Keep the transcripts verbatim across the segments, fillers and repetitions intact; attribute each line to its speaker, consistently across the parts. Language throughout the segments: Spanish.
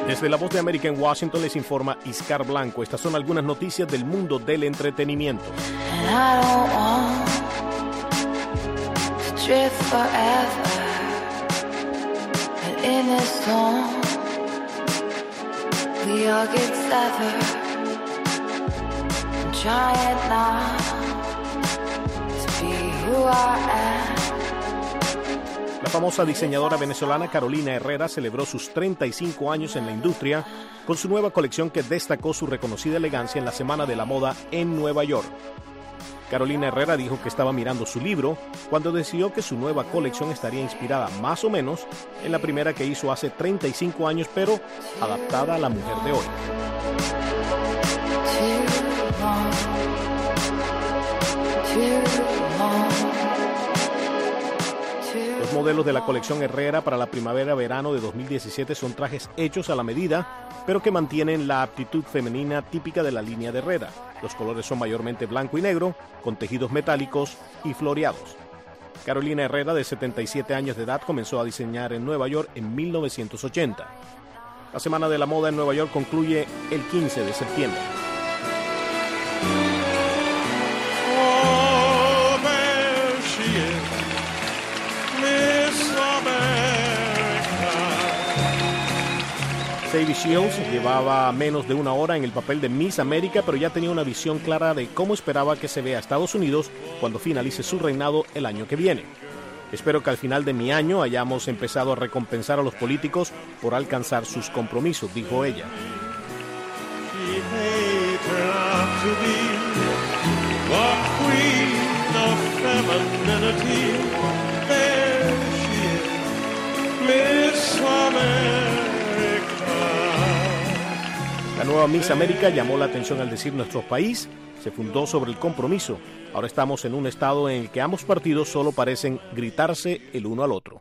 Speaker 1: Desde La Voz de América en Washington les informa Iscar Blanco. Estas son algunas noticias del mundo del entretenimiento. La famosa diseñadora venezolana Carolina Herrera celebró sus treinta y cinco años en la industria con su nueva colección que destacó su reconocida elegancia en la Semana de la Moda en Nueva York. Carolina Herrera dijo que estaba mirando su libro cuando decidió que su nueva colección estaría inspirada más o menos en la primera que hizo hace treinta y cinco años, pero adaptada a la mujer de hoy. Los modelos de la colección Herrera para la primavera-verano de dos mil diecisiete son trajes hechos a la medida, pero que mantienen la aptitud femenina típica de la línea de Herrera. Los colores son mayormente blanco y negro, con tejidos metálicos y floreados. Carolina Herrera, de setenta y siete años de edad, comenzó a diseñar en Nueva York en mil novecientos ochenta. La Semana de la Moda en Nueva York concluye el quince de septiembre. Sadie Shields llevaba menos de una hora en el papel de Miss América, pero ya tenía una visión clara de cómo esperaba que se vea Estados Unidos cuando finalice su reinado el año que viene. Espero que al final de mi año hayamos empezado a recompensar a los políticos por alcanzar sus compromisos, dijo ella. La nueva Miss América llamó la atención al decir nuestro país se fundó sobre el compromiso. Ahora estamos en un estado en el que ambos partidos solo parecen gritarse el uno al otro.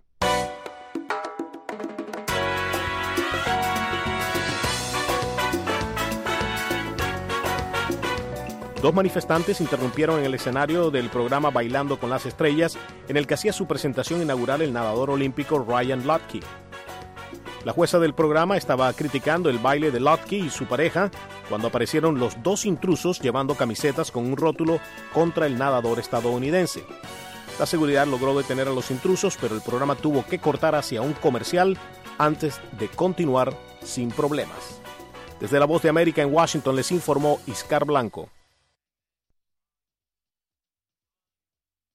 Speaker 1: Dos manifestantes interrumpieron en el escenario del programa Bailando con las Estrellas, en el que hacía su presentación inaugural el nadador olímpico Ryan Lochte. La jueza del programa estaba criticando el baile de Lochte y su pareja cuando aparecieron los dos intrusos llevando camisetas con un rótulo contra el nadador estadounidense. La seguridad logró detener a los intrusos, pero el programa tuvo que cortar hacia un comercial antes de continuar sin problemas. Desde La Voz de América en Washington les informó Iscar Blanco.